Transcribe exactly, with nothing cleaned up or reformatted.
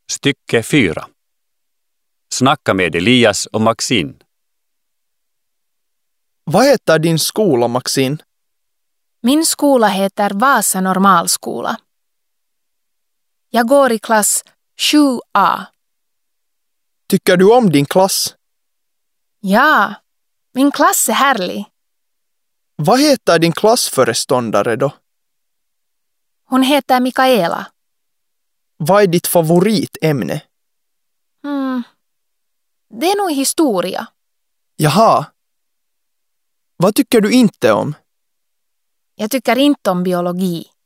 Stycke fyra. Snacka med Elias och Maxine. Vad heter din skola, Maxine? Min skola heter Vasa normalskola. Jag går i klass sju A. Tycker du om din klass? Ja, min klass är härlig. Vad heter din klassföreståndare då? Hon heter Mikaela. Vad är ditt favoritämne? Hmm. Det är nog historia. Jaha. Vad tycker du inte om? Jag tycker inte om biologi.